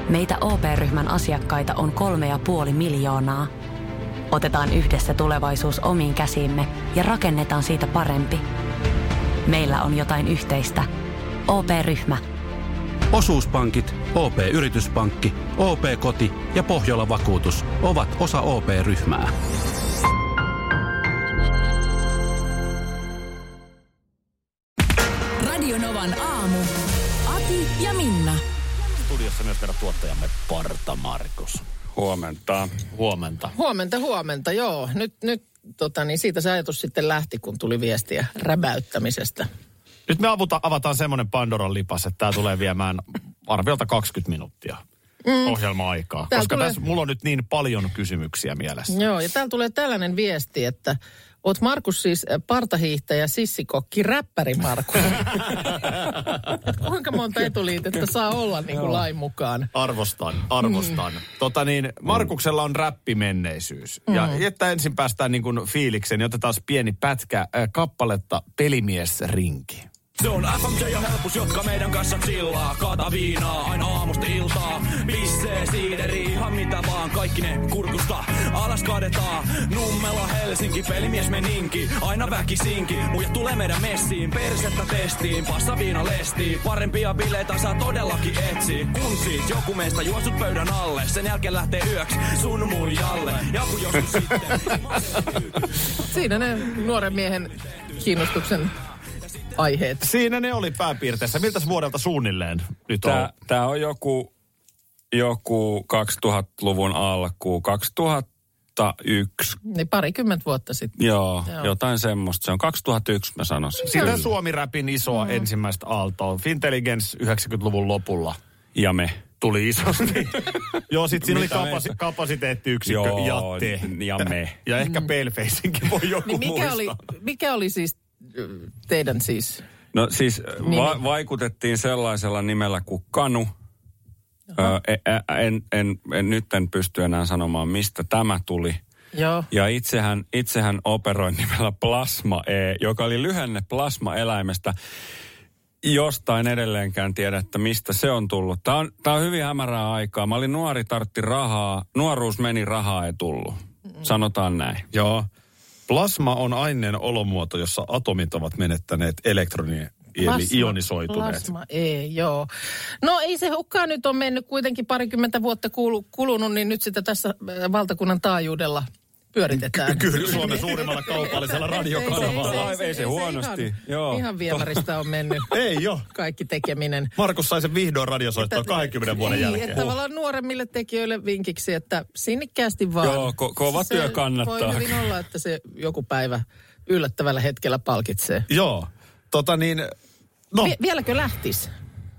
Meitä OP-ryhmän asiakkaita on 3,5 miljoonaa. Otetaan yhdessä tulevaisuus omiin käsiimme ja rakennetaan siitä parempi. Meillä on jotain yhteistä. OP-ryhmä. Osuuspankit, OP-yrityspankki, OP-koti ja Pohjola-vakuutus ovat osa OP-ryhmää. Radio Novan aamu. Ati ja Minna. Studiossa myös meidän tuottajamme Parta Markus. Huomenta. Huomenta, joo. Nyt siitä se ajatus sitten lähti, kun tuli viestiä räbäyttämisestä. Nyt me avataan semmoinen Pandoran lipas, että tämä tulee viemään arviolta 20 minuuttia ohjelma-aikaa. Koska tässä mulla on nyt niin paljon kysymyksiä mielessä. Joo, ja täällä tulee tällainen viesti, että oot Markus siis partahiihtäjä, sissikokki, räppäri Markus. Kuinka monta etuliitettä saa olla niin kuin lain mukaan? Arvostan. Markuksella on räppimenneisyys. Ja että ensin päästään niin kuin fiilikseen, niin otetaan pieni pätkä kappaletta Pelimiesrinki. Se on FMJ ja helpus, jotka meidän kanssa chillaa. Kaata viinaa aina aamusta iltaa. Pissee, siideri, ihan mitä vaan. Kaikki ne kurkusta alas kaadetaan. Nummela, Helsinki, pelimies meninki. Aina väkisinki, muijat tulee meidän messiin. Persettä testiin, passa viina lestiin. Parempia bileitä saa todellakin etsiä. Kun siis joku meistä juossut pöydän alle. Sen jälkeen lähtee yöksi sun muijalle. Ja kun joskus sitten... Siinä ne nuoren miehen kiinnostuksen aiheet. Siinä ne oli pääpiirteessä. Miltäs vuodelta suunnilleen nyt on? Tämä on joku 2000-luvun alku, 2001. Niin parikymmentä vuotta sitten. Joo, jotain semmoista. Se on 2001, mä sanoisin. Siitä Suomi-räpin isoa ensimmäistä aaltoa. Fintelligence 90-luvun lopulla. Ja me. Tuli isosti. Joo, sit siinä oli kapasiteettiyksikkö ja te. Ja me. Ja ehkä Palefacinkin voi joku niin muistaa. Mikä oli siis teidän siis? No siis vaikutettiin sellaisella nimellä kuin Kanu. En pysty enää sanomaan, mistä tämä tuli. Joo. Ja itsehän operoin nimellä Plasma E, joka oli lyhenne plasmaeläimestä. Jostain edelleenkään tiedä, että mistä se on tullut. Tämä on hyvin hämärää aikaa. Mä olin nuori, tartti rahaa. Nuoruus meni, rahaa ei tullut. Sanotaan näin. Joo. Plasma on aineen olomuoto, jossa atomit ovat menettäneet elektronia, eli ionisoituneet. Plasma ei, joo. No ei se hukkaan nyt on mennyt kuitenkin parikymmentä vuotta kulunut, niin nyt sitä tässä valtakunnan taajuudella pyöritetään. Kyllä, Suomen suurimmalla kaupallisella radiokanavalla. Ei se huonosti. Ihan viemäristä on mennyt. Ei jo. Kaikki tekeminen. Markus sai sen vihdoin radiosoittoa 20 vuoden jälkeen. Että tavallaan nuoremmille tekijöille vinkiksi, että sinnikkäästi vaan. Joo, kova työ kannattaa. Voi hyvin olla, että se joku päivä yllättävällä hetkellä palkitsee. Joo. No. Vieläkö lähtis?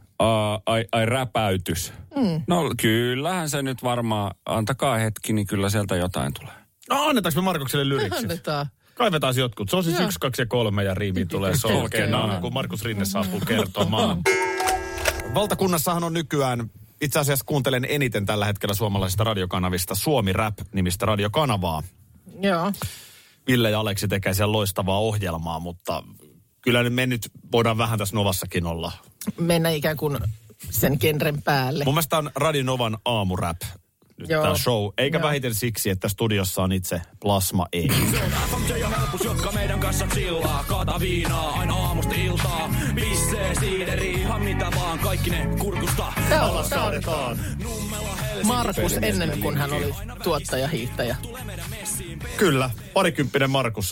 Ai räpäytys. No kyllähän se nyt varmaan, antakaa hetki, niin kyllä sieltä jotain tulee. No annetaanko me Markukselle lyriksit? Annetaan. Kaivetaan jotkut. Se on siis 1, 2 ja 3 ja riimiin tulee solkeena, kun Markus Rinne saapuu kertomaan. Valtakunnassahan on nykyään, itse asiassa kuuntelen eniten tällä hetkellä suomalaisista radiokanavista Suomi Rap-nimistä radiokanavaa. Joo. Ville ja Aleksi tekee siellä loistavaa ohjelmaa, mutta kyllä me nyt voidaan vähän tässä Novassakin olla. Mennä ikään kuin sen genren päälle. Mun mielestä on Radio Novan aamurap. Nyt tämä show. Eikä vähiten siksi, että studiossa on itse Plasma E. Se on FMJ ja helpus, jotka meidän kanssa chillaa. Kaata viinaa aina aamusta iltaa. Pissee, siideri, ihan mitä vaan. Kaikki ne kurkusta alas kaadetaan. Markus ennen kuin hän oli tuottaja-hiihtäjä. Kyllä, parikymppinen Markus.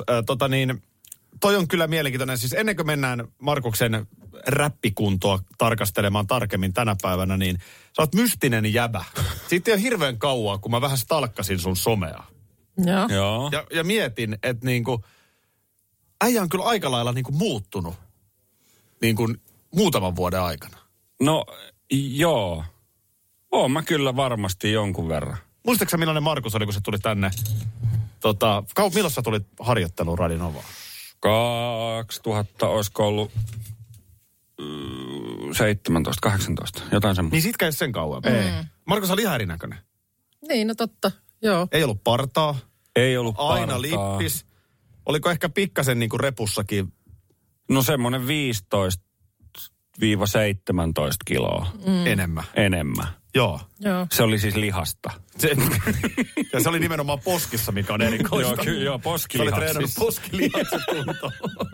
Toi on kyllä mielenkiintoinen. Siis ennen kuin mennään Markuksen räppikuntoa tarkastelemaan tarkemmin tänä päivänä, niin sä oot mystinen jäbä. Siitä ei ole hirveän kauan, kun mä vähän stalkkasin sun somea. Joo. Ja mietin, että niinku, äijä on kyllä aika lailla niinku muuttunut niinku muutaman vuoden aikana. No, joo. Oon mä kyllä varmasti jonkun verran. Muistatko sä, millainen Markus oli, kun se tuli tänne? Milloin sä tulit harjoitteluun Radio Novaan? 2000 olisiko ollut 17, 18, jotain semmoista. Niin sitkään sen kauan. Markus oli ihan erinäköinen. Niin, no totta, joo. Ei ollut partaa. Ei ollut partaa. Aina lippis. Oliko ehkä pikkasen niinku repussakin? No semmoinen 15-17 kiloa. Enemmän. Joo. Se oli siis lihasta. Ja se oli nimenomaan poskissa, mikä on erikoista. Joo, poskilihaksissa. Se oli treenannut poskilihakset kuntoon.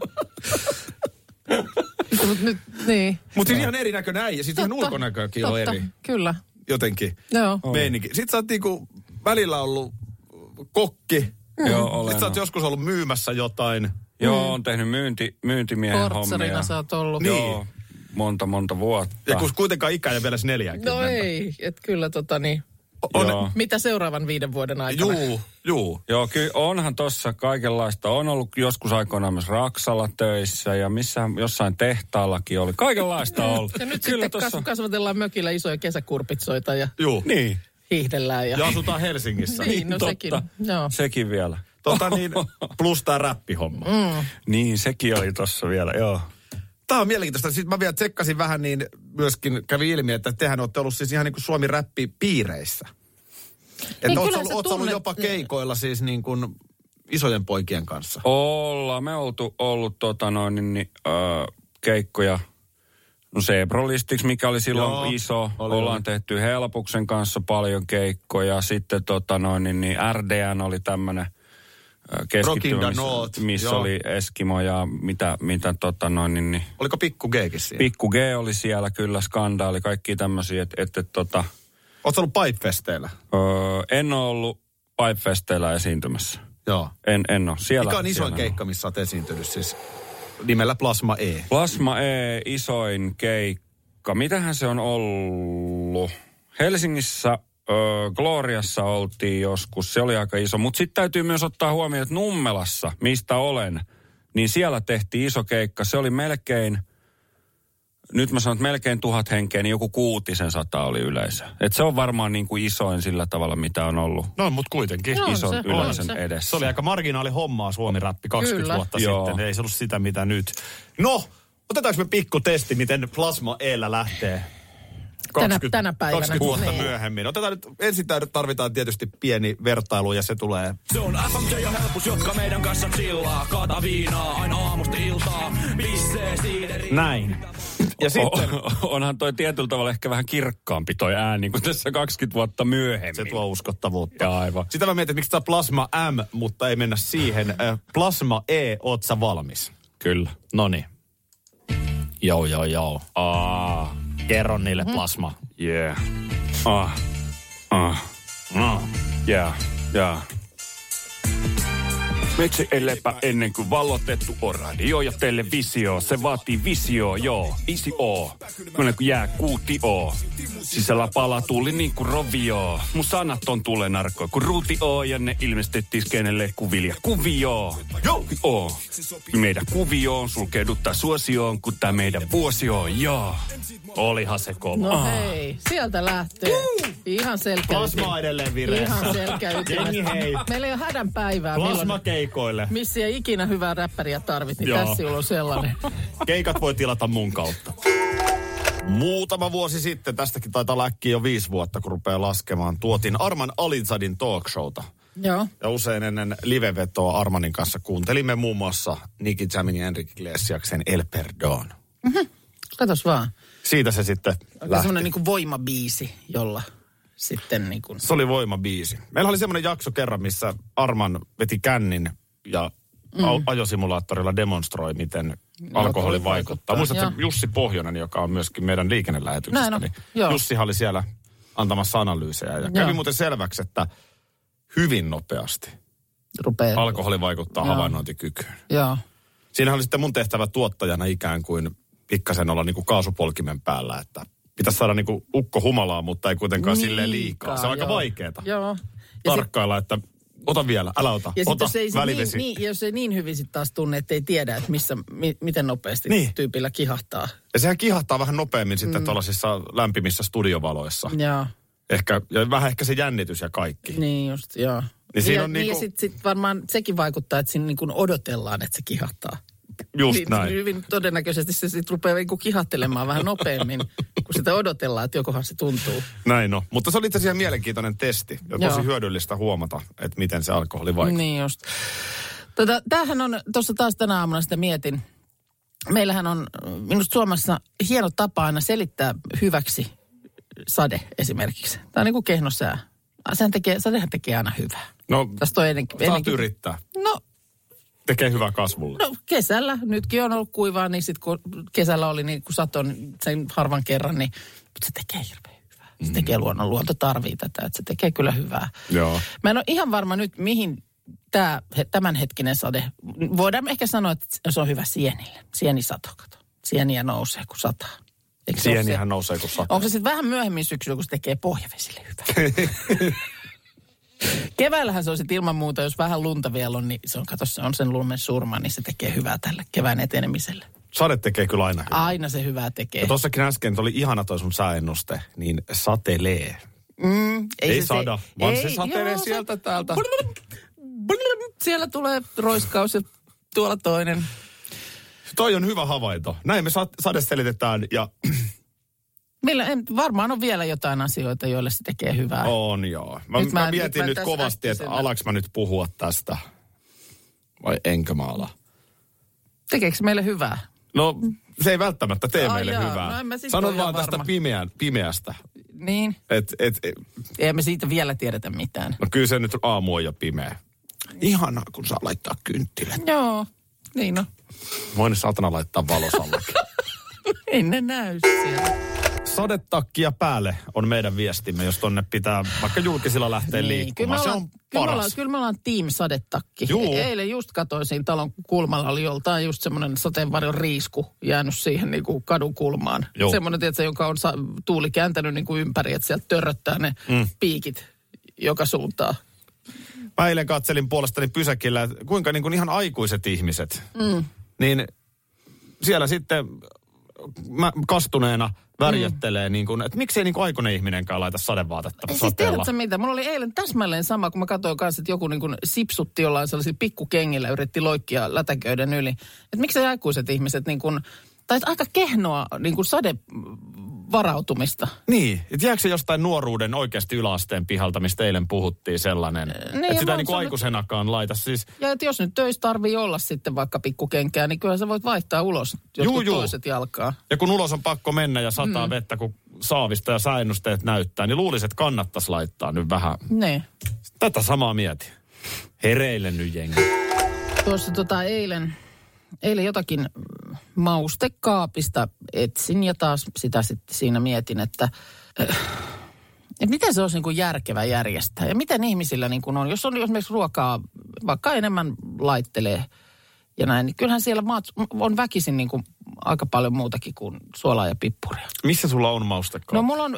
Niin. Mutta siis ihan erinäköinen äijä. Siis ihan ulkonäköäkin on eri. Kyllä. Jotenkin. Joo. Meininki. Sitten sä oot niinku välillä ollut kokki. Joo, olen. Sitten sä oot joskus ollut myymässä jotain. Joo, on tehnyt myyntimiehen hommia. Portsarina sä oot ollut. Niin. Joo, monta vuotta. Ja kun kuitenkaan ikää ja vielä 40. No ei, että kyllä Joo. Mitä seuraavan 5 vuoden aikana? Juu. Joo, kyllä onhan tossa kaikenlaista. On ollut joskus aikoinaan myös Raksalla töissä ja jossain tehtaallakin oli. Kaikenlaista on ollut. Ja nyt kyllä sitten kasvatellaan mökillä isoja kesäkurpitsoita ja Niin. hiihdellään. Ja asutaan Helsingissä. Niin, no Totta. sekin. Joo. Sekin vielä. Plus tää räppihomma. Niin, sekin oli tossa vielä, joo. Tämä on mielenkiintoista. Sitten mä vielä tsekkasin vähän, niin myöskin kävi ilmi, että tehän olette ollut siis ihan niin kuin Suomi-räppipiireissä. Että Niin, ootko ollut jopa keikoilla siis niin kuin isojen poikien kanssa? Ollaan me ollut keikkoja. No Sebrolistiksi, mikä oli silloin iso. Ollaan tehty Helpuksen kanssa paljon keikkoja. Sitten RDN oli tämmönen keskittymä, missä oli Eskimo ja mitä Oliko Pikku G:kin siinä? Pikku G oli siellä kyllä, Skandaali, kaikki tämmöisiä, Ootko ollut Pipefesteillä? En ole ollut Pipefesteillä esiintymässä. Joo. En ole. Siellä, mikä on isoin keikka, missä olet esiintynyt siis? Nimellä Plasma E. Plasma E, isoin keikka. Mitähän se on ollut? Helsingissä Gloriassa oltiin joskus, se oli aika iso. Mutta sitten täytyy myös ottaa huomioon, että Nummelassa, mistä olen, niin siellä tehtiin iso keikka. Se oli melkein, nyt mä sanon, että melkein 1000 henkeä, niin joku 600 oli yleisö. Et se on varmaan niin kuin isoin sillä tavalla, mitä on ollut. No, mutta kuitenkin. Ison yleisön edessä. Se oli aika marginaali hommaa Suomi-räppi 20 Kyllä. vuotta Joo. sitten. Ei se ollut sitä, mitä nyt. No, otetaanko me pikku testi, miten Plasma E:llä lähtee? Tänä päivänä. 20 vuotta Niin. myöhemmin. Otetaan nyt, ensin tarvitaan tietysti pieni vertailu ja se tulee. Se on FMJ ja helpus, jotka meidän kanssa chillaa. Kaata viinaa aina aamusta iltaa. Pissee siideri. Näin. Ja sitten Onhan toi tietyllä tavalla ehkä vähän kirkkaampi toi ääni kuin tässä 20 vuotta myöhemmin. se tuo uskottavuutta. Ja aivan. Sitä mä mietin, että miksi tämä Plasma M, mutta ei mennä siihen. Plasma E, oot sä valmis? Kyllä. Noniin. Joo. Kerro niille Plasma. Yeah. Yeah. Miksi ei lepä ennen kuin vallotettu on radio ja televisio? Se vaatii visio, joo. Isi oo. Kun jää kuuti oo. Sisällä palaa tuli niin kuin rovio. Mun sanat on tulenarkkoja, kun ruuti oo. Ja ne ilmestettiin skenelle kuvilla. Kuvio. Joo. Meidän kuvioon sulkeuduttaa suosioon, kun tää meidän vuosi on, joo. Olihan se kova. No hei, sieltä lähtee. Ihan selkeä. Plasma edelleen vireessä. Ihan selkeä Jengi hei. Meillä ei ole hädän päivää. Plasma keikoille. Missä ei ikinä hyvää räppäriä tarvit, niin Joo. tässä sinulla on sellainen. Keikat voi tilata mun kautta. Muutama vuosi sitten, tästäkin taitaa olla äkkiä jo 5 vuotta, kun rupeaa laskemaan, tuotiin Arman Alizadin talkshowta. Joo. Ja usein ennen livevetoa Armanin kanssa kuuntelimme muun muassa Nicky Jamin ja Enrique Iglesiaksen El Perdón. Katos vaan. Siitä se sitten lähti. Semmoinen niin kuin voimabiisi, jolla sitten niin kuin... Se oli voimabiisi. Meillä oli semmoinen jakso kerran, missä Arman veti kännin ja ajosimulaattorilla demonstroi, miten alkoholi vaikuttaa. Muistatko Jussi Pohjonen, joka on myöskin meidän liikennelähetyksestä, Näin on, niin joo. Jussihan oli siellä antamassa analyysejä. Ja kävi muuten selväksi, että hyvin nopeasti Rupeaa. alkoholi vaikuttaa havainnointikykyyn. Joo. Siinähän oli sitten mun tehtävä tuottajana ikään kuin pikkasen olla niin kuin kaasupolkimen päällä, että pitäisi saada niin kuin ukko humalaa, mutta ei kuitenkaan silleen liikaa. Se on aika vaikeeta. Joo. Tarkkailla, että ota vielä, älä ota, Ja ota sitten jos ei välivesi. jos ei niin hyvin sitten taas tunne, että ei tiedä, että miten nopeasti tyypillä kihahtaa. Ja sehän kihahtaa vähän nopeammin sitten tuollaisissa lämpimissä studiovaloissa. Joo. Ja vähän ehkä se jännitys ja kaikki. Niin just, joo. Niin siinä ja, on niin niinku... ja sit varmaan sekin vaikuttaa, että siinä niin kuin odotellaan, että se kihahtaa. Just niin, näin. Hyvin todennäköisesti se sitten rupeaa niin kuin kihahtelemaan vähän nopeammin, kun sitä odotellaan, että jokohan se tuntuu. Näin on. Mutta se oli itse asiassa mielenkiintoinen testi. Ja tosi Joo. hyödyllistä huomata, että miten se alkoholi vaikuttaa. Niin just. Tämähän on, tuossa taas tänä aamuna sitä mietin. Meillähän on minusta Suomessa hieno tapa aina selittää hyväksi sade esimerkiksi. Tämä on niin kuin kehno sää. Sadehan tekee aina hyvää. No, saat yrittää. No. Tekee hyvää kasvulle. No kesällä, nytkin on ollut kuivaa, niin sitten kun kesällä oli niin kun saton sen harvan kerran, niin se tekee hirveän hyvää. Se tekee luonto tarvii tätä, että se tekee kyllä hyvää. Joo. Mä en ole ihan varma nyt, mihin tämänhetkinen sade, voidaan ehkä sanoa, että se on hyvä sienille. Sienisato, kato. Sieniä nousee, kun sataa. Sienihän nousee, kun sataa. Onko se sitten vähän myöhemmin syksyllä, kun se tekee pohjavesille hyvää? Keväällähän se on sitten ilman muuta, jos vähän lunta vielä on, niin se on sen lumen surma, niin se tekee hyvää tälle kevään etenemiselle. Sade tekee kyllä aina hyvää. Aina se hyvää tekee. Ja tossakin äsken oli ihana toi sun sääennuste, niin satelee. Ei sada, vaan se satelee sieltä täältä. Siellä tulee roiskaus ja tuolla toinen. Toi on hyvä havainto. Näin me sadeselitetään ja... Varmaan on vielä jotain asioita, joille se tekee hyvää. On joo. Mä mietin nyt kovasti, että alaks mä nyt puhua tästä. Vai enkö mä ala? Tekeekö meille hyvää? No se ei välttämättä tee meille hyvää. No, sanon vaan tästä pimeästä. Niin. Ei me siitä vielä tiedetä mitään. No kyllä se nyt aamu on jo pimeä. Ihanaa, kun saa laittaa kynttilät. Joo, niin on. Voin saatana laittaa valosallakin. Ei ne näy siellä. Sadetakkia päälle on meidän viestimme, jos tonne pitää vaikka julkisilla lähteä liikkumaan. Se on paras. Kyllä me ollaan team sadetakki. Eilen just katsoin siinä talon kulmalla, oli joltain just semmoinen sateenvarjon riisku jäänyt siihen niin kuin kadun kulmaan. Joo. Semmoinen, tietysti, jonka on tuuli kääntänyt niin kuin ympäri, että sieltä törröttää ne piikit joka suuntaan. Mä eilen katselin puolestani pysäkillä, että kuinka niin kuin ihan aikuiset ihmiset, niin siellä sitten kastuneena värjöttelee, niin kuin, että miksei niin kuin aikuinen ihminenkään laita sadevaatetta sateella. Siis tiedätkö mitä? Mulla oli eilen täsmälleen sama, kun mä katsoin kanssa, että joku niin kuin sipsutti jollain sellaisilla pikkukengillä, yritti loikkia lätäköiden yli. Että miksei aikuiset ihmiset niin kuin, tai aika kehnoa niin kuin sadevarautumista. Niin, että jääkö se jostain nuoruuden oikeasti yläasteen pihalta, mistä eilen puhuttiin sellainen, että sitä niin kuin aikuisenakaan laita siis. Ja että jos nyt töissä tarvii olla sitten vaikka pikkukenkää, niin kyllä sä voit vaihtaa ulos jotkut toiset jalkaa. Ja kun ulos on pakko mennä ja sataa vettä, kun saavista ja sääennusteet näyttää, niin luulisin, että kannattaisi laittaa nyt vähän. Ne. Tätä samaa mietin. Hereille nyt jengi. Tuossa eilen jotakin maustekaapista etsin ja taas sitä sitten siinä mietin, että miten se olisi niin kuin järkevä järjestää ja miten ihmisillä niin kuin on. Jos on esimerkiksi ruokaa vaikka enemmän laittelee ja näin, niin kyllähän siellä on väkisin niin kuin aika paljon muutakin kuin suolaa ja pippuria. Missä sulla on maustekaappi? No mulla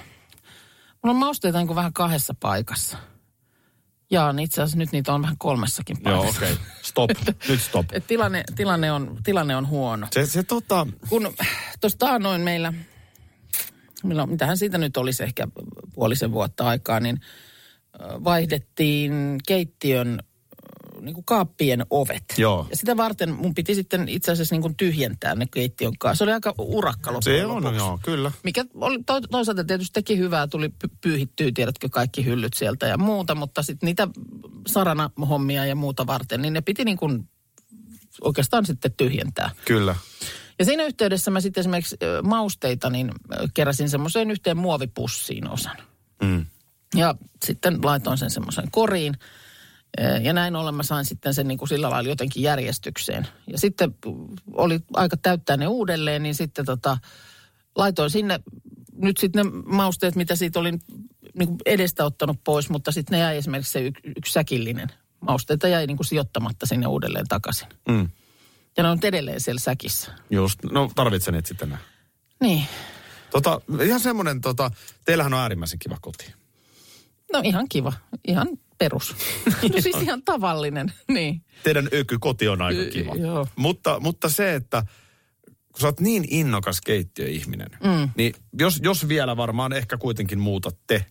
on mausteita niin kuin vähän kahdessa paikassa. Jaa, niin itse asiassa nyt niitä on vähän kolmessakin paikassa. Joo, okei. Stop. Nyt stop. Tilanne on huono. Kun tuossa taannoin meillä, mitähän siitä nyt olisi ehkä puolisen vuotta aikaa, niin vaihdettiin keittiön niin kuin kaappien ovet. Joo. Ja sitä varten mun piti sitten itse asiassa niin kuin tyhjentää ne keittiön kanssa. Se oli aika urakka loppujen lopuksi. Se on, joo, kyllä. Mikä oli toisaalta tietysti teki hyvää, tuli pyyhittyä, tiedätkö, kaikki hyllyt sieltä ja muuta, mutta sitten niitä sarana-hommia ja muuta varten, niin ne piti niin kuin oikeastaan sitten tyhjentää. Kyllä. Ja siinä yhteydessä mä sitten esimerkiksi mausteita, niin keräsin semmoiseen yhteen muovipussiin osan. Ja sitten laitoin sen semmoisen koriin. Ja näin ollen mä sain sitten sen niin kuin sillä lailla jotenkin järjestykseen. Ja sitten oli aika täyttää ne uudelleen, niin sitten laitoin sinne nyt sitten ne mausteet, mitä siitä olin niin kuin edestä ottanut pois, mutta sitten ne jäi esimerkiksi se yksi säkillinen. Mausteita jäi niin kuin sijoittamatta sinne uudelleen takaisin. Ja ne on edelleen siellä säkissä. Just, no tarvitsen niitä sitten näin. Niin. Ihan semmoinen, teillähän on äärimmäisen kiva koti. No ihan kiva, ihan perus. No siis ihan tavallinen, niin. Teidän ökykoti on aika kiva. Joo. Mutta se, että kun sä oot niin innokas keittiöihminen, niin jos vielä varmaan ehkä kuitenkin muutatte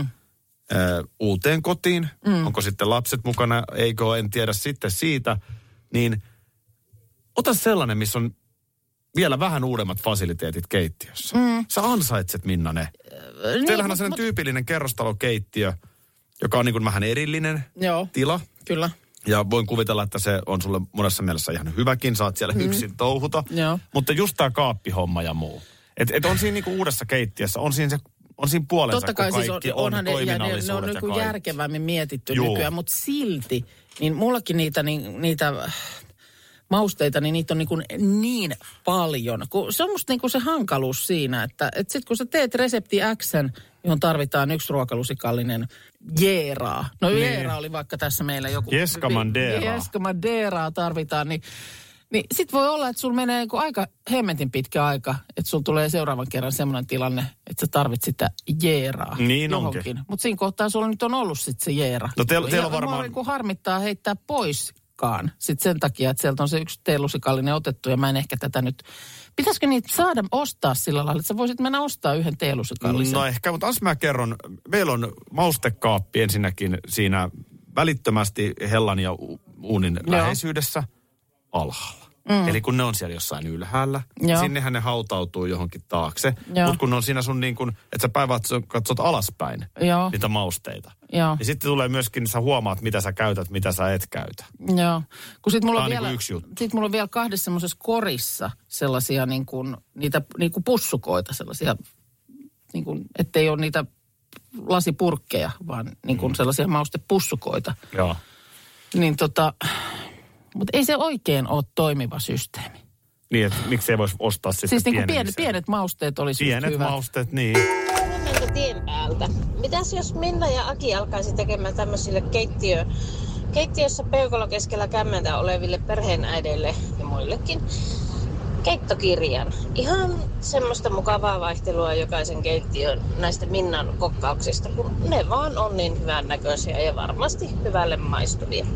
uuteen kotiin, onko sitten lapset mukana, eikö en tiedä sitten siitä, niin ota sellainen, missä on vielä vähän uudemmat fasiliteetit keittiössä. Sä ansaitset, Minna, ne. Teillähän on sellainen tyypillinen kerrostalokeittiö, joka on niin kuin vähän erillinen tila. Kyllä. Ja voin kuvitella, että se on sulle monessa mielessä ihan hyväkin. Saat siellä yksin touhuta. Joo. Mutta just tämä kaappihomma ja muu. Et on siinä niinku uudessa keittiössä, on siinä se on siinä puolensa, totta kai kun siis kaikki onhan on toiminnallisuudet ne on niin kuin järkevämmin mietitty nykyään, mutta silti, niin mullakin niitä mausteita, niin niitä on niin paljon. Se on musta se hankaluus siinä, että sit kun sä teet resepti X:n, johon tarvitaan 1 ruokalusikallinen jeeraa. No jeera oli vaikka tässä meillä joku. Jeskamandeeraa tarvitaan, niin sit voi olla, että sulla menee aika hemmetin pitkä aika, että sulla tulee seuraavan kerran semmoinen tilanne, että sä tarvit sitä jeeraa niin johonkin. onkin. Mutta siinä kohtaa sulla nyt on ollut sit se jeera. No teillä on varmaan... Mua harmittaa heittää poiskaan sit sen takia, että sieltä on se 1 teelusikallinen otettu ja mä en ehkä tätä nyt... Pitäisikö niitä saada ostaa sillä lailla, että sä voisit mennä ostaa 1 teelusikallisen? No ehkä, mutta mä kerron. Meillä on maustekaappi ensinnäkin siinä välittömästi hellan ja uunin läheisyydessä alhaalla. Eli kun ne on siellä jossain ylhäällä, sinnehän ne hautautuu johonkin taakse. Mutta kun ne on siinä sun niin kuin, että sä päivät katsot alaspäin niitä mausteita. Ja sitten tulee myöskin, sä huomaat, mitä sä käytät, mitä sä et käytä. Joo. Kun sit mulla on vielä, yksi juttu. Sit mulla on vielä 2 semmoisessa korissa sellaisia niitä pussukoita, sellaisia, ettei ole niitä lasipurkkeja, vaan sellaisia maustepussukoita. Joo. Niin mutta ei se oikein ole toimiva systeemi. Niin, että miksi ei voisi ostaa sitten siis pienet mausteet olisi pienet hyvä. Mausteet, niin. Mennäänkö tien päältä? Mitäs jos Minna ja Aki alkaisi tekemään tämmöisille keittiössä peukalo keskellä kämmentä oleville perheenäideille ja muillekin keittokirjan? Ihan semmoista mukavaa vaihtelua jokaisen keittiön näistä Minnan kokkauksista, kun ne vaan on niin hyvän näköisiä ja varmasti hyvälle maistuvia.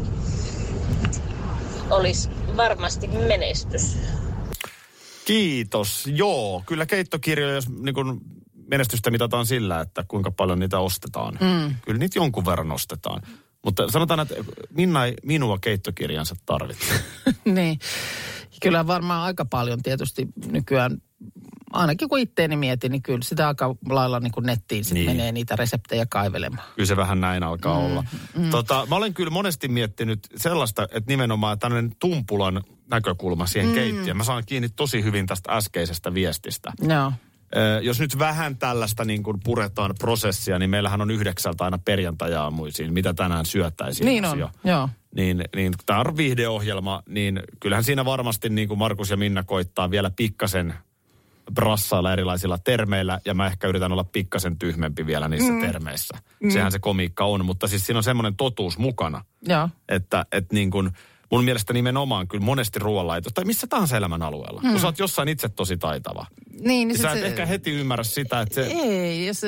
Olisi varmasti menestys. Kiitos. Joo, kyllä keittokirjoja, jos niin menestystä mitataan sillä, että kuinka paljon niitä ostetaan. Kyllä niitä jonkun verran ostetaan. Mutta sanotaan, että Minna ei minua keittokirjansa tarvitse. Niin. Kyllä varmaan aika paljon tietysti nykyään, ainakin kun itteeni mietin, niin kyllä sitä aika lailla nettiin sit menee niitä reseptejä kaivelemaan. Kyllä se vähän näin alkaa olla. Mä olen kyllä monesti miettinyt sellaista, että nimenomaan tämmöinen tumpulan näkökulma siihen keittiöön. Mä saan kiinni tosi hyvin tästä äskeisestä viestistä. Joo. Jos nyt vähän tällaista puretaan prosessia, niin meillähän on 9 aina perjantai-aamuisiin, mitä tänään syöttäisiin. Niin on, joo. Niin tämä on viihdeohjelma, niin kyllähän siinä varmasti niin kuin Markus ja Minna koittaa vielä pikkasen brassailla erilaisilla termeillä, ja mä ehkä yritän olla pikkasen tyhmempi vielä niissä termeissä. Sehän se komiikka on, mutta siis siinä on semmoinen totuus mukana, että niin kuin mun mielestä nimenomaan kyllä monesti ruoanlaitossa, tai missä tahansa elämän alueella, kun sä oot jossain itse tosi taitava. Niin sä et ehkä heti ymmärrä sitä, että se... Ei, ja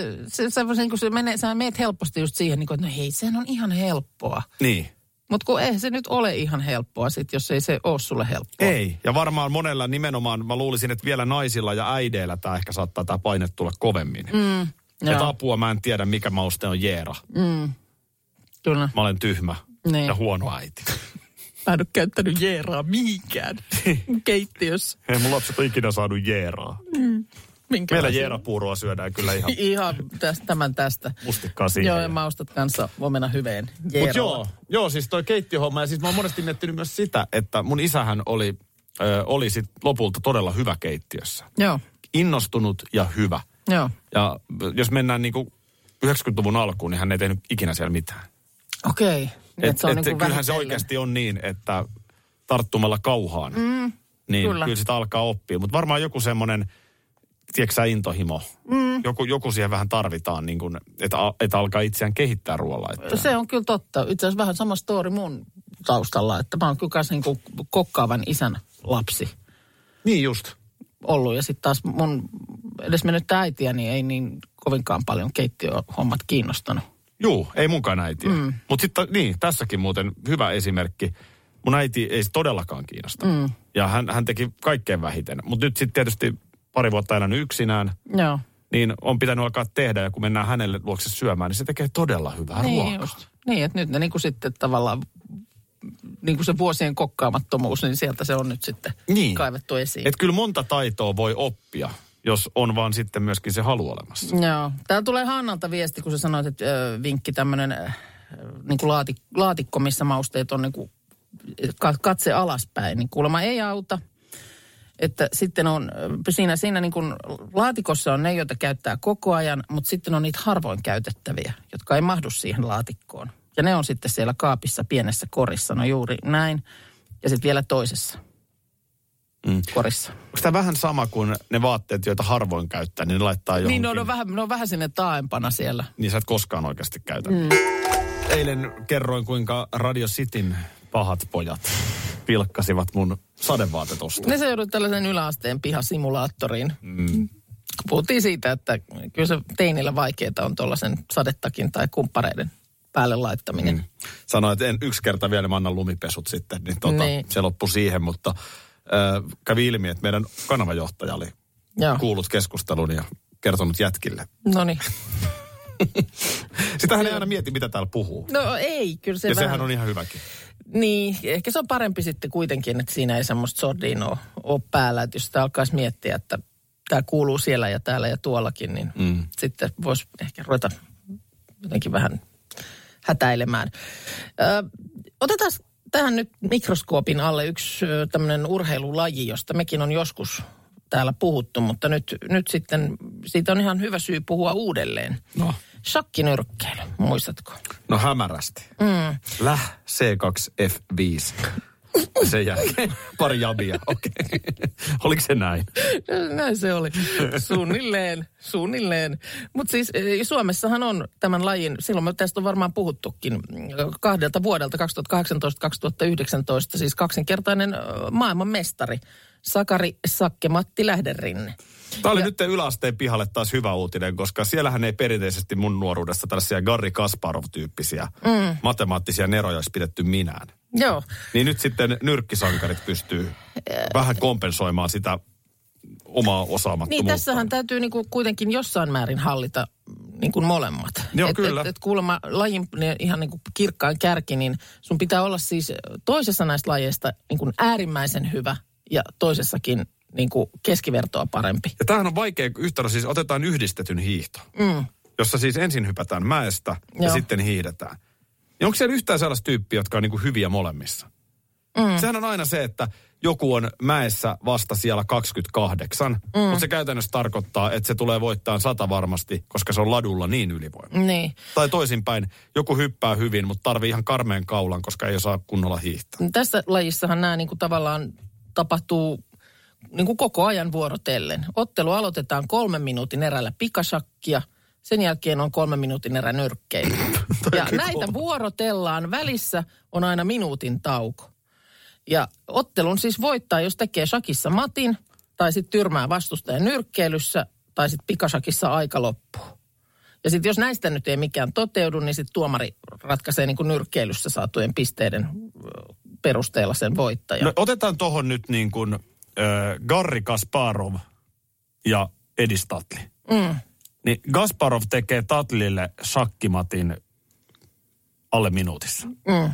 sä meet helposti just siihen, että no hei, sehän on ihan helppoa. Niin. Mutta kun eihän se nyt ole ihan helppoa sit, jos ei se ole sulle helppoa. Ei, ja varmaan monella nimenomaan, mä luulisin, että vielä naisilla ja äideillä tämä ehkä saattaa tämä paine tulla kovemmin. Että apua, mä en tiedä, mikä mauste on jeera. Kyllä. Mä olen tyhmä ja huono äiti. Mä en ole käyttänyt jeeraa mihinkään keittiössä. Ei mun lapset ole ikinä saanut jeeraa. Meillä jeerapuuroa syödään kyllä ihan... ihan tästä. Mustikkaa siihen. Joo, ja maustat kanssa omena hyveen jeeralla. Mutta joo, siis toi keittiöhomma, ja siis mä oon monesti miettinyt myös sitä, että mun isähän oli sit lopulta todella hyvä keittiössä. Joo. Innostunut ja hyvä. Joo. Ja jos mennään 90-luvun alkuun, niin hän ei tehnyt ikinä siellä mitään. Okei. Kyllähän se oikeasti on niin, että tarttumalla kauhaan, niin kyllä sitä alkaa oppia. Mutta varmaan joku semmoinen, tiedätkö sä, intohimo. Joku siihen vähän tarvitaan, niin kun, että alkaa itseään kehittää ruoanlaittoa. Se on kyllä totta. Itse asiassa vähän sama story mun taustalla, että mä oon kyllä kanssa kokkaavan isän lapsi. Niin just. Ollut. Ja sitten taas mun edesmennyttä äitiäni ei niin kovinkaan paljon keittiöhommat kiinnostanut. Juu, ei munkaan äitiä. Mutta sitten tässäkin muuten hyvä esimerkki. Mun äiti ei todellakaan kiinnosta. Ja hän teki kaikkein vähiten. Mutta nyt sitten tietysti pari vuotta elänyt yksinään. Joo. Niin on pitänyt alkaa tehdä, ja kun mennään hänelle luokse syömään, niin se tekee todella hyvää ruokaa. Just. Niin, että nyt ne sitten tavallaan, se vuosien kokkaamattomuus, niin sieltä se on nyt sitten kaivettu esiin. Että kyllä monta taitoa voi oppia, jos on vaan sitten myöskin se halu olemassa. Joo. Täällä tulee Hannalta viesti, kun sä sanoit, että vinkki tämmöinen laatikko, missä mausteet on katse alaspäin, niin kuulemma ei auta. Että sitten on, siinä niin kuin laatikossa on ne, joita käyttää koko ajan, mutta sitten on niitä harvoin käytettäviä, jotka ei mahdu siihen laatikkoon. Ja ne on sitten siellä kaapissa pienessä korissa, no juuri näin. Ja sitten vielä toisessa korissa. Onko tämä vähän sama kuin ne vaatteet, joita harvoin käyttää, niin ne laittaa johonkin? Niin, ne on vähän sinne taaempana siellä. Niin sä et koskaan oikeasti käytä. Eilen kerroin, kuinka Radio Cityn pahat pojat pilkkasivat mun sadevaatetosta. Ne se joudut tällaisen yläasteen pihasimulaattoriin. Puhuttiin siitä, että kyllä se teinillä vaikeaa on tuollaisen sadetakin tai kumppareiden päälle laittaminen. Sanoin, että yksi kerta vielä mä annan lumipesut sitten, niin se loppui siihen, mutta kävi ilmi, että meidän kanavajohtaja oli kuullut keskustelun ja kertonut jätkille. Noniin. Sitähän ei aina mieti, mitä täällä puhuu. No ei, kyllä se ja vähän. Sehän on ihan hyväkin. Niin, ehkä se on parempi sitten kuitenkin, että siinä ei semmoista sordiin ole päällä. Että jos sitä alkaisi miettiä, että tämä kuuluu siellä ja täällä ja tuollakin, niin sitten voisi ehkä ruveta jotenkin vähän hätäilemään. Otetaan tähän nyt mikroskoopin alle yksi tämmöinen urheilulaji, josta mekin on joskus täällä puhuttu, mutta nyt sitten siitä on ihan hyvä syy puhua uudelleen. No. Shakkinyrkkeily, muistatko? No hämärästi. C2F5. Sen jälkeen pari jabia, okei. Oliko se näin? Näin se oli. Suunnilleen. Mutta siis Suomessahan on tämän lajin, silloin me tästä on varmaan puhuttukin, 2 vuodelta 2018-2019, siis kaksinkertainen maailmanmestari, Sakari Sakke-Matti Lähderinne. Tämä oli nyt yläasteen pihalle taas hyvä uutinen, koska siellähän ei perinteisesti mun nuoruudessa tällaisia Garri Kasparov-tyyppisiä matemaattisia neroja olisi pidetty minään. Joo. Niin nyt sitten nyrkkisankarit pystyy vähän kompensoimaan sitä omaa osaamattomuutta. Niin, tässähän täytyy niinku kuitenkin jossain määrin hallita niinku molemmat. Joo, kyllä. Et kuulemma lajin ihan niinku kirkkain kärki, niin sun pitää olla siis toisessa näistä lajeista niinku äärimmäisen hyvä ja toisessakin niinku keskivertoa parempi. Ja tämähän on vaikea yhtälö, siis otetaan yhdistetyn hiihto, jossa siis ensin hypätään mäestä ja sitten hiihdetään. Ja onko siellä yhtään sellaista tyyppiä, jotka on niinku hyviä molemmissa? Sehän on aina se, että joku on mäessä vasta siellä 28, mutta se käytännössä tarkoittaa, että se tulee voittaa 100 varmasti, koska se on ladulla niin ylivoimainen. Niin. Tai toisinpäin, joku hyppää hyvin, mutta tarvii ihan karmeen kaulan, koska ei osaa kunnolla hiihtää. Tässä lajissahan nämä niinku tavallaan tapahtuu niinku koko ajan vuorotellen. Ottelu aloitetaan 3 minuutin erällä pikashakkia. Sen jälkeen on 3 minuutin erä nyrkkeily. Ja näitä vuorotellaan. Välissä on aina minuutin tauko. Ja ottelun siis voittaa, jos tekee shakissa matin, tai sitten tyrmää vastustajan nyrkkeilyssä, tai sitten pikashakissa aika loppuu. Ja sitten jos näistä nyt ei mikään toteudu, niin sitten tuomari ratkaisee niin kuin nyrkkeilyssä saatujen pisteiden perusteella sen voittajan. No otetaan tohon nyt niin kuin Garri Kasparov ja Edi Statli. Niin Kasparov tekee Tatlille shakkimatin alle minuutissa.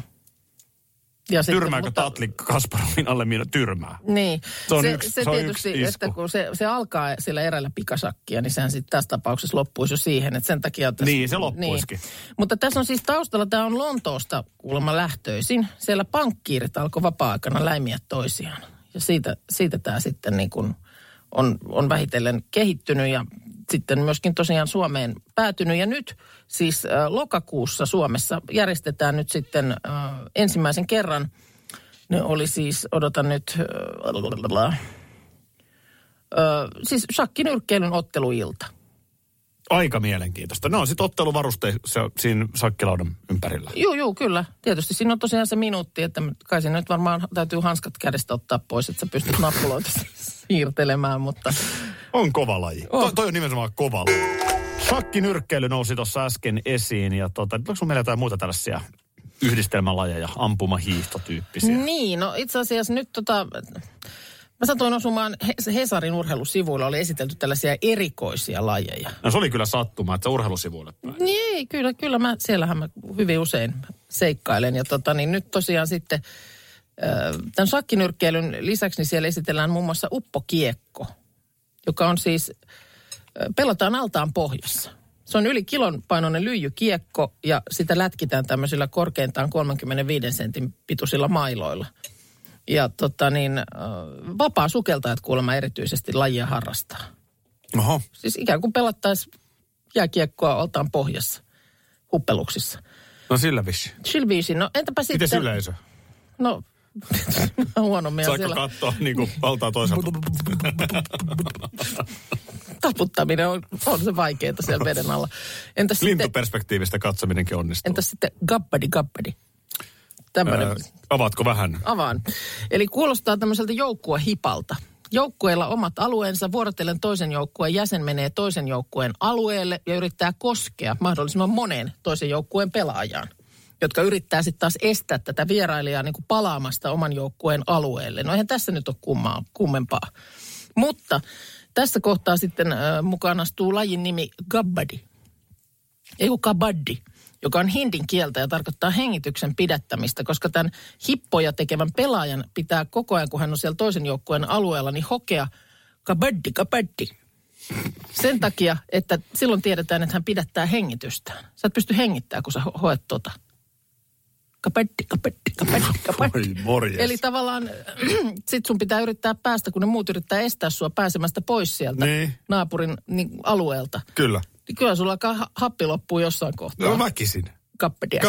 Ja tyrmääkö Tatli Kasparovin alle minuutin? Tyrmää. Niin. Se on tietysti, yksi että kun se alkaa sillä erällä pikashakkia, niin sehän sitten tässä tapauksessa loppuisi jo siihen, että sen takia... Niin, se loppuisikin. Niin. Mutta tässä on siis taustalla, tämä on Lontoosta kuulemma lähtöisin. Siellä pankkiirit alkoi vapaa-aikana läimiä toisiaan. Ja siitä tämä sitten niin kuin on vähitellen kehittynyt ja sitten myöskin tosiaan Suomeen päätynyt. Ja nyt siis lokakuussa Suomessa järjestetään nyt sitten ensimmäisen kerran, ne oli siis, odotan nyt, siis shakkinyrkkeilyn otteluilta. Aika mielenkiintoista. No on sitten otteluvarusteissa siinä shakkilaudan ympärillä. Joo, kyllä. Tietysti siinä on tosiaan se minuutti, että kai siinä nyt varmaan täytyy hanskat kädestä ottaa pois, että sä pystyt nappuloita siirtelemään, mutta... On kova laji. Toi on nimenomaan kova laji. Shakkinyrkkeily nousi tuossa äsken esiin ja onko sun meillä jotain muuta tällaisia yhdistelmälajeja, ampumahiihtotyyppisiä? Niin, no itse asiassa nyt mä satuin osumaan Hesarin urheilusivuilla, oli esitelty tällaisia erikoisia lajeja. No se oli kyllä sattuma, että se urheilusivuille päin. Niin, kyllä, siellähän mä hyvin usein seikkailen. Ja niin nyt tosiaan sitten tämän shakkinyrkkeilyn lisäksi niin siellä esitellään muun muassa uppokiekko, joka on siis, pelataan altaan pohjassa. Se on yli kilon painoinen lyijykiekko ja sitä lätkitään tämmöisillä korkeintaan 35 sentin pituisilla mailoilla. Ja vapaa-sukeltajat kuulemma erityisesti lajia harrastaa. Oho. Siis ikään kuin pelattaisiin jääkiekkoa oltaan pohjassa, huppeluksissa. No sillä vissi. Sillä viisi. No entäpä sitten... Mites yleisö? No, huonommin saiko siellä. Saiko katsoa niin kuin valtaa toiselta? Taputtaminen on se vaikeaa siellä veden alla. Entäs lintuperspektiivistä katsominenkin onnistuu. Entäs sitten gabbadi? Avaatko vähän? Avaan. Eli kuulostaa tämmöiseltä joukkuehipalta. Joukkueilla omat alueensa, vuorotellen toisen joukkueen jäsen menee toisen joukkueen alueelle ja yrittää koskea mahdollisimman moneen toisen joukkueen pelaajaan, jotka yrittää sitten taas estää tätä vierailijaa niin kuin palaamasta oman joukkueen alueelle. No eihän tässä nyt ole kummempaa. Mutta tässä kohtaa sitten mukaan astuu lajin nimi gabbadi. Ei kun kabaddi, joka on hindin kieltä ja tarkoittaa hengityksen pidättämistä, koska tämän hippoja tekevän pelaajan pitää koko ajan, kun hän on siellä toisen joukkueen alueella, niin hokea kabaddi. Sen takia, että silloin tiedetään, että hän pidättää hengitystään. Sä et pysty hengittämään, kun sä hoet tota. Kabaddi. Eli tavallaan sit sun pitää yrittää päästä, kun ne muut yrittää estää sua pääsemästä pois sieltä naapurin alueelta. Kyllä. Kyllä sulla alkaa happi loppuu jossain kohtaa. No väkisin. Kappadi.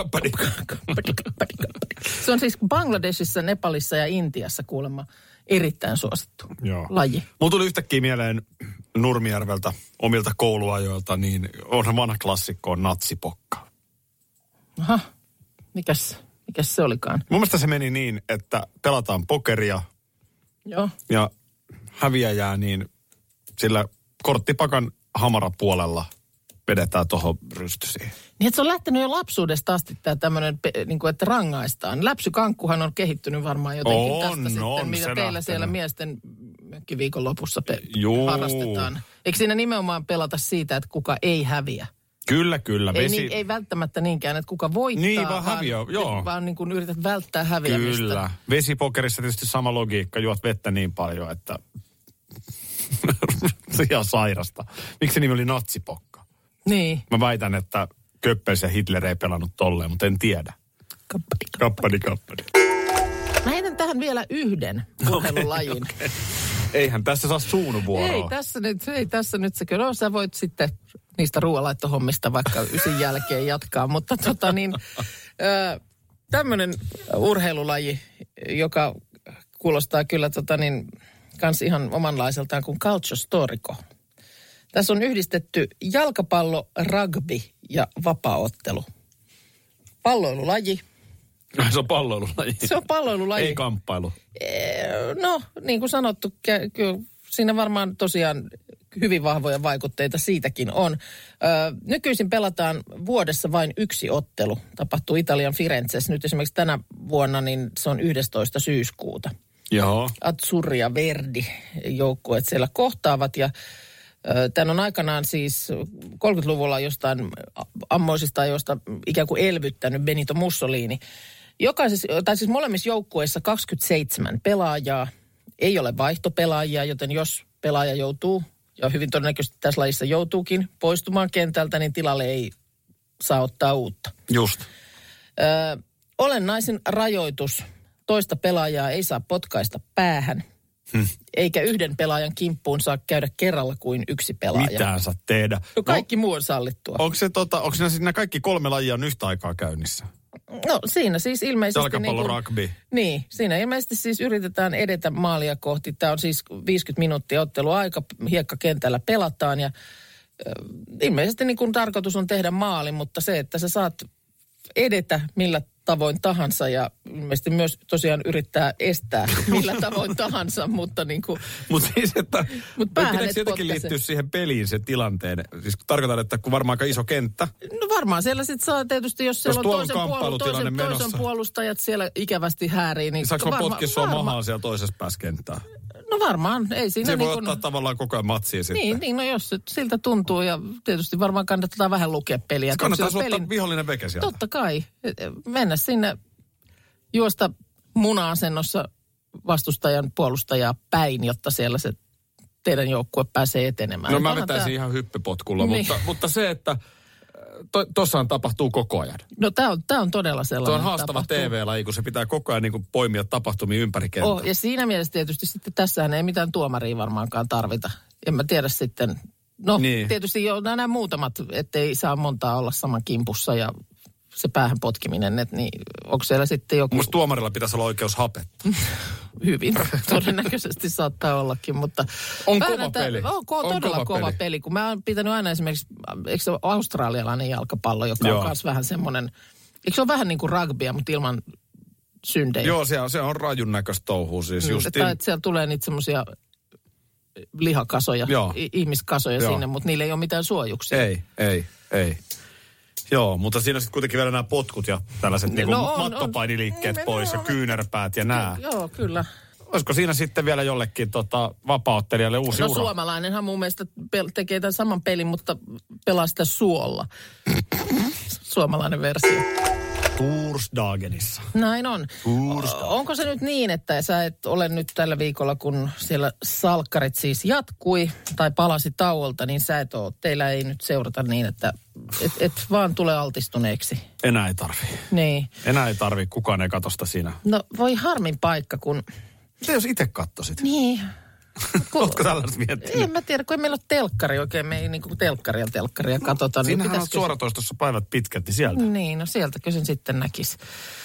Se on siis Bangladesissa, Nepalissa ja Intiassa kuulemma erittäin suosittu laji. Mulla tuli yhtäkkiä mieleen Nurmijärveltä omilta kouluajoilta, niin onhan vanha klassikko on natsipokka. Aha, mikäs se olikaan? Mun mielestä se meni niin, että pelataan pokeria. Joo. Ja häviäjää niin sillä korttipakan hamarapuolella vedetään tuohon rystysiin. Niin, että se on lähtenyt jo lapsuudesta asti tämä tämmöinen, niin kuin, että rangaistaan. Läpsykankkuhan on kehittynyt varmaan jotenkin tästä sitten, mitä teillä lähtenyt siellä miesten viikonlopussa harrastetaan. Eikö siinä nimenomaan pelata siitä, että kuka ei häviä? Kyllä. Ei välttämättä niinkään, että kuka voittaa, niin, vaan häviö, joo. Vaan niin kuin yrität välttää häviämistä. Kyllä. Vesipokerissa tietysti sama logiikka, juot vettä niin paljon, että se ihan sairasta. Miksi se nimi oli natsipokka? Niin. Mä väitän, että Goebbels ja Hitler ei pelannut tolleen, mutta en tiedä. Kappadi. Mä heitän tähän vielä yhden urheilulajin. Okay. Eihän tässä saa suunuvuoroa. Ei tässä nyt se kyllä. No, sä voit sitten niistä ruoanlaittohommista vaikka 9 jälkeen jatkaa. Mutta tämmöinen urheilulaji, joka kuulostaa kyllä kans ihan omanlaiseltaan kuin calciostorico. Tässä on yhdistetty jalkapallo, rugby ja vapaaottelu. Palloilulaji. Se on palloilulaji. Se on palloilulaji. Ei kamppailu. No, niin kuin sanottu, kyllä siinä varmaan tosiaan hyvin vahvoja vaikutteita siitäkin on. Nykyisin pelataan vuodessa vain 1 ottelu. Tapahtuu Italian Firenzessä. Nyt esimerkiksi tänä vuonna niin se on 11. syyskuuta. Joo. Azzurri ja Verdi joukkueet siellä kohtaavat ja tämän on aikanaan siis 30-luvulla jostain ammoisista ajoista ikään kuin elvyttänyt Benito Mussolini. Siis molemmissa joukkueissa 27 pelaajaa, ei ole vaihtopelaajia, joten jos pelaaja joutuu, ja hyvin todennäköisesti tässä lajissa joutuukin poistumaan kentältä, niin tilalle ei saa ottaa uutta. Just. Olennaisin rajoitus, toista pelaajaa ei saa potkaista päähän. Eikä yhden pelaajan kimppuun saa käydä kerralla kuin 1 pelaaja. Mitään saa tehdä. No kaikki muu on sallittua. Onko siinä siis nämä kaikki 3 lajia on yhtä aikaa käynnissä? No siinä siis ilmeisesti... Jalkapallo, rugby. Niin, siinä ilmeisesti siis yritetään edetä maalia kohti. Tämä on siis 50 minuuttia otteluaika, hiekkakentällä pelataan ja ilmeisesti niin kuin tarkoitus on tehdä maali, mutta se, että sä saat edetä millä tavoin tahansa ja ilmeisesti myös tosiaan yrittää estää millä tavoin tahansa, mutta niin kuin... Mutta siis, että... Pitäisi jotenkin liittyä siihen peliin se tilanteen? Siis tarkoitan, että kun varmaan aika iso kenttä. No varmaan siellä sitten saa tietysti, jos siellä on toisen puolustajat siellä ikävästi häärii, niin... Saanko mä potkia sua mahaan siellä toisessa päässä kenttää? No varmaan, ei siinä se voi ottaa tavallaan koko ajan matsia sitten. Niin, no jos se siltä tuntuu ja tietysti varmaan kannattaa vähän lukea peliä. Se kannattaa ottaa vihollinen veke sieltä. Totta kai. Mennä sinne juosta muna-asennossa vastustajan puolustajaa päin, jotta siellä se teidän joukkue pääsee etenemään. No mä vetäisin ihan hyppypotkulla, niin. mutta se, että tossahan tapahtuu koko ajan. No tää on todella sellainen. Se on haastava TV-laji, kun se pitää koko ajan niin kuin poimia tapahtumia ympäri kenttää. Ja siinä mielessä tietysti sitten tässähän ei mitään tuomaria varmaankaan tarvita. En mä tiedä sitten. No niin. Tietysti jo nämä muutamat, ettei saa montaa olla saman kimpussa ja se päähän potkiminen, että niin onko siellä sitten joku... Musta tuomarilla pitäisi olla oikeus hapetta. Hyvin, todennäköisesti saattaa ollakin, mutta... On kova peli. On todella kova peli, kun mä oon pitänyt aina esimerkiksi, eikö se ole australialainen jalkapallo, joka on myös vähän semmoinen, eikö se ole vähän niin kuin rugbya, mutta ilman syndejä? Joo, se on rajun näköistä touhua siis justiin. Että siellä tulee niitä semmoisia lihakasoja, ihmiskasoja sinne, mutta niillä ei ole mitään suojuksia. Ei. Joo, mutta siinä on sitten kuitenkin vielä nämä potkut ja tällaiset mattopainiliikkeet pois ja kyynärpäät ja nää. Joo, kyllä. Olisiko siinä sitten vielä jollekin vapaaottelijalle uusi ura? Suomalainenhan mun mielestä tekee tämän saman pelin, mutta pelaa sitä suolla. Suomalainen versio. Torsdagenissa. Näin on. Onko se nyt niin, että sä et ole nyt tällä viikolla, kun siellä salkkarit siis jatkui tai palasi tauolta, niin sä et ole. Teillä ei nyt seurata niin, että et vaan tule altistuneeksi. Enää ei tarvii. Niin. Enää ei tarvii, kukaan ei katso sitä siinä. No voi harmin paikka, kun... Se jos itse katsoisit. Niin. Oletko tällaista miettinyt? En mä tiedä, kun ei meillä ole telkkari oikein. Me ei niinku telkkaria katsota. Siinähän niin on suoratoistossa päivät pitkät, niin sieltä. Niin, no sieltäkö sen sitten näkisi.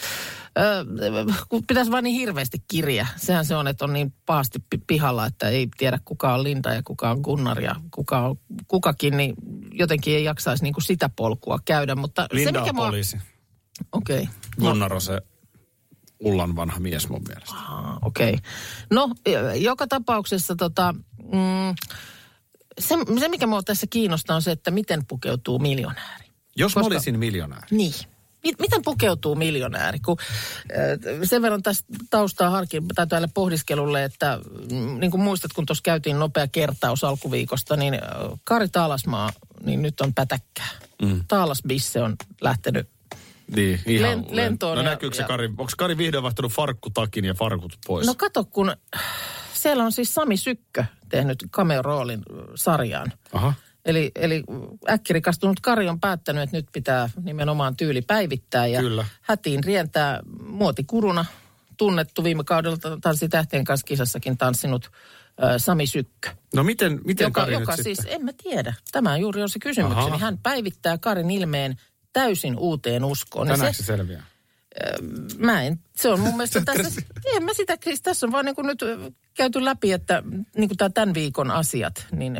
Kun pitäisi vaan niin hirveästi kirja. Sehän se on, että on niin pahasti pihalla, että ei tiedä kuka on Linda ja kuka on Gunnar ja kukakin, niin jotenkin ei jaksaisi niinku sitä polkua käydä. Mutta Linda se, mikä on poliisi. Okei. Gunnar on se Ullan vanha mies mun mielestä. Okei. No, joka tapauksessa se, mikä mua tässä kiinnostaa, on se, että miten pukeutuu miljonääri. Jos mä olisin miljonääri. Niin. Miten pukeutuu miljonääri? Kun sen verran tästä taustaa tai täällä pohdiskelulle, että niin kuin muistat, kun tuossa käytiin nopea kertaus alkuviikosta, niin Kari Taalasmaa, niin nyt on pätäkkää. Taalasbisse on lähtenyt ihan lentoon. No näkyykö se Kari, onko Kari vihdoin vaihtanut farkkutakin ja farkut pois? No kato, kun siellä on siis Sami Sykkö tehnyt cameo-roolin sarjaan. Aha. Eli äkkirikastunut Kari on päättänyt, että nyt pitää nimenomaan tyyli päivittää ja Kyllä. hätiin rientää muotikuruna. Tunnettu viime kaudella Tanssi tähtien kanssa kisassakin tanssinut Sami Sykkö. No miten Kari joka nyt siis, sitten? en mä tiedä. Tämä juuri on se kysymykseni. Aha. Hän päivittää Karin ilmeen täysin uuteen uskoon. Tänään se selviää? Se on mun mielestä tässä, en mä sitä, siis tässä on vaan niin kuin nyt käyty läpi, että niin kuin tämän viikon asiat, niin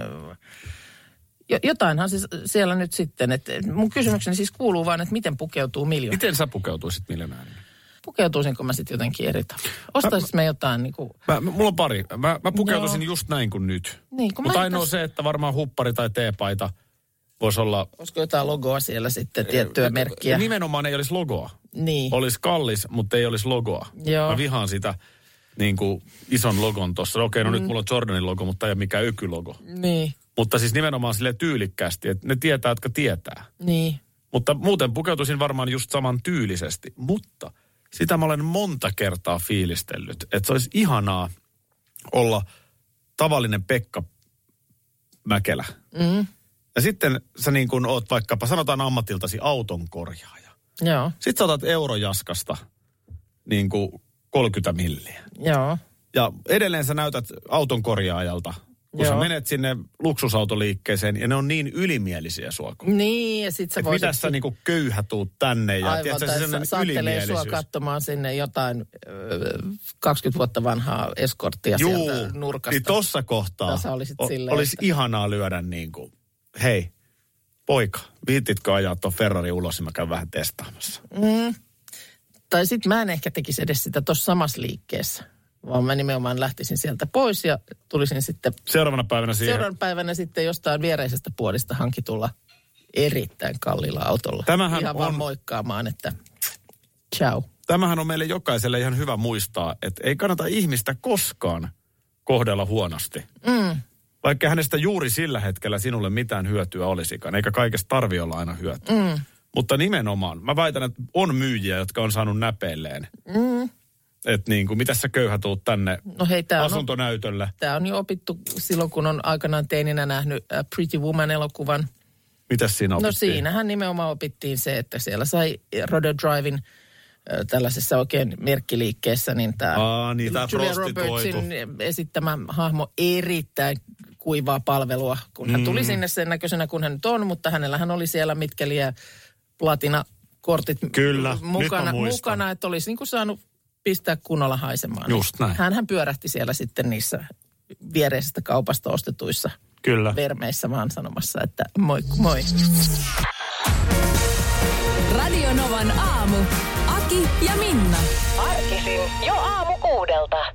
jotainhan se siellä nyt sitten, että mun kysymykseni siis kuuluu vaan, että miten pukeutuu miljoonaa. Miten sä pukeutuisit miljonäärin? Pukeutuisinko mä sitten jotenkin eri tavalla? Ostaisit mä jotain niin kuin... Mulla on pari. Mä pukeutuisin just näin kuin nyt. Niin, mutta ainoa se, että varmaan huppari tai teepaita voisi olla... Olisiko jotain logoa siellä sitten, tiettyä merkkiä? Nimenomaan ei olisi logoa. Niin. Olisi kallis, mutta ei olisi logoa. Joo. Mä vihaan sitä niin kuin ison logon tuossa. Okei, no nyt mulla on Jordanin logo, mutta ei ole mikään ökylogo. Niin. Mutta siis nimenomaan silleen tyylikkäästi, että ne tietää, jotka tietää. Niin. Mutta muuten pukeutuisin varmaan just saman tyylisesti. Mutta sitä mä olen monta kertaa fiilistellyt, että se olisi ihanaa olla tavallinen Pekka Mäkelä. Ja sitten sä niin kuin oot vaikkapa, sanotaan ammatiltasi auton korjaaja. Joo. Sitten sä otat Eurojaskasta niin kuin 30 milliä. Joo. Ja edelleen sä näytät auton korjaajalta, kun sä menet sinne luksusautoliikkeeseen ja ne on niin ylimielisiä sua. Niin, ja sit sä voisit... Mitä sä niinku köyhä tuut tänne ja aivan, tai saattelee sua katsomaan sinne jotain 20 vuotta vanhaa eskorttia sieltä nurkasta. Niin tossa kohtaa olisi ihanaa lyödä niin kuin, hei, poika, viititkö ajaa tuon Ferrari ulos ja mä käyn vähän testaamassa. Tai sit mä en ehkä tekisi edes sitä tuossa samassa liikkeessä. Vaan mä nimenomaan lähtisin sieltä pois ja tulisin sitten... Seuraavana päivänä sitten jostain viereisestä puolista hankitulla erittäin kalliilla autolla. Tämähän ihan vaan moikkaamaan, että ciao. Tämähän on meille jokaiselle ihan hyvä muistaa, että ei kannata ihmistä koskaan kohdella huonosti. Vaikka hänestä juuri sillä hetkellä sinulle mitään hyötyä olisikaan, eikä kaikesta tarvi olla aina hyötyä. Mutta nimenomaan, mä väitän, että on myyjiä, jotka on saanut näpeilleen. Että niin kuin, mitä sä köyhä tuut tänne asuntonäytölle? Tämä on jo opittu silloin, kun on aikanaan teininä nähnyt Pretty Woman-elokuvan. Mitäs siinä opittiin? No siinähän nimenomaan opittiin se, että siellä sai Rodeo Driven tällaisessa oikein merkkiliikkeessä, niin tämä Julia Robertsin esittämä hahmo erittäin kuivaa palvelua, kun hän tuli sinne sen näköisenä, kun hän nyt on, mutta hänellähän oli siellä Mitkeli ja Platina-kortit mukana, että olisi niin kuin saanut pistää kunnolla haisemaan. Just näin. Hänhän pyörähti siellä sitten niissä viereisestä kaupasta ostetuissa vermeissä vaan sanomassa, että moi. Radio Novan aamu. Aki ja Minna. Arkisin jo 6:00.